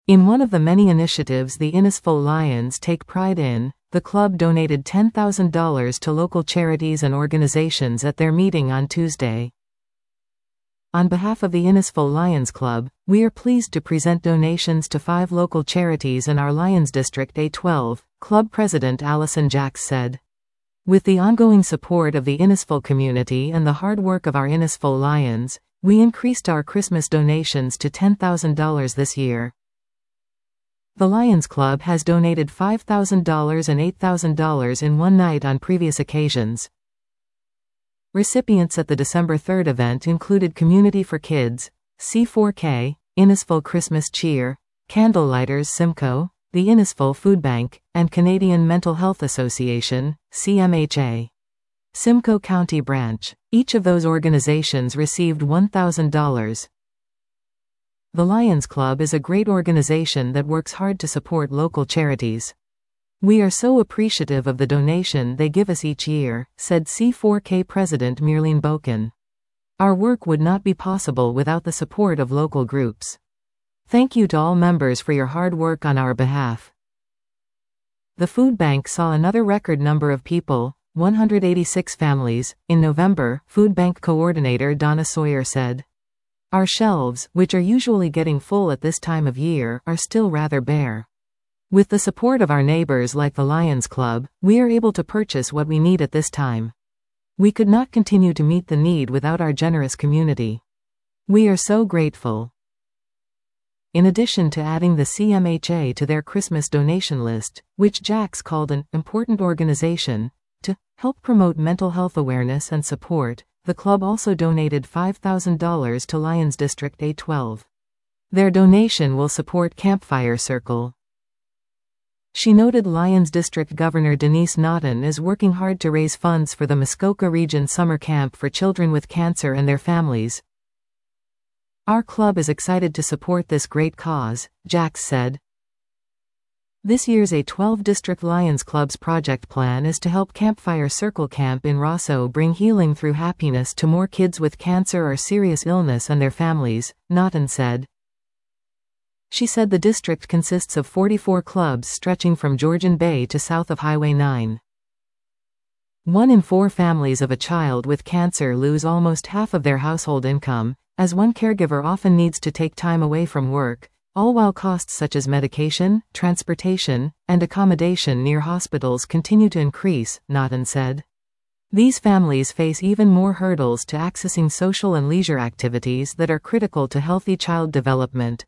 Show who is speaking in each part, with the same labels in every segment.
Speaker 1: In one of the many initiatives the Innisfil Lions take pride in, the club donated $10,000 to local charities and organizations at their meeting on Tuesday. On behalf of the Innisfil Lions Club, we are pleased to present donations to 5 local charities in our Lions District A12, Club President Allison Jacks said. With the ongoing support of the Innisfil community and the hard work of our Innisfil Lions, we increased our Christmas donations to $10,000 this year. The Lions Club has donated $5,000 and $8,000 in one night on previous occasions. Recipients at the December 3rd event included Community for Kids, C4K, Innisfil Christmas Cheer, Candlelighters Simcoe, the Innisfil Food Bank, and Canadian Mental Health Association, CMHA. Simcoe County Branch. Each of those organizations received $1,000. The Lions Club is a great organization that works hard to support local charities. We are so appreciative of the donation they give us each year, said C4K President Myrlene Boken. Our work would not be possible without the support of local groups. Thank you to all members for your hard work on our behalf. The food bank saw another record number of people, 186 families, in November, Food Bank Coordinator Donna Sawyer said. Our shelves, which are usually getting full at this time of year, are still rather bare. With the support of our neighbors like the Lions Club, we are able to purchase what we need at this time. We could not continue to meet the need without our generous community. We are so grateful. In addition to adding the CMHA to their Christmas donation list, which Jacks called an important organization, to help promote mental health awareness and support, the club also donated $5,000 to Lions District A12. Their donation will support Campfire Circle. She noted Lions District Governor Denise Naughton is working hard to raise funds for the Muskoka Region Summer Camp for children with cancer and their families. Our club is excited to support this great cause, Jacks said. This year's A12 District Lions Club's project plan is to help Campfire Circle Camp in Rosso bring healing through happiness to more kids with cancer or serious illness and their families, Naughton said. She said the district consists of 44 clubs stretching from Georgian Bay to south of Highway 9. 1 in 4 families of a child with cancer lose almost half of their household income, as one caregiver often needs to take time away from work, all while costs such as medication, transportation, and accommodation near hospitals continue to increase, Naughton said. These families face even more hurdles to accessing social and leisure activities that are critical to healthy child development.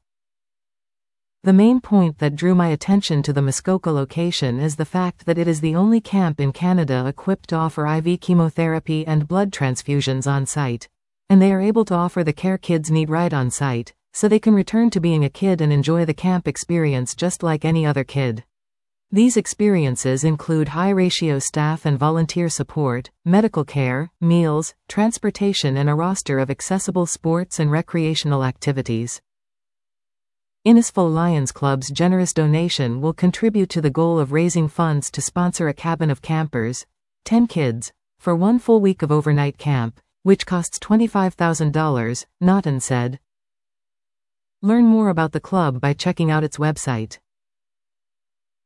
Speaker 1: The main point that drew my attention to the Muskoka location is the fact that it is the only camp in Canada equipped to offer IV chemotherapy and blood transfusions on site, and they are able to offer the care kids need right on site, so they can return to being a kid and enjoy the camp experience just like any other kid. These experiences include high-ratio staff and volunteer support, medical care, meals, transportation and a roster of accessible sports and recreational activities. Innisfil Lions Club's generous donation will contribute to the goal of raising funds to sponsor a cabin of campers, 10 kids, for 1 full week of overnight camp, which costs $25,000, Naughton said. Learn more about the club by checking out its website.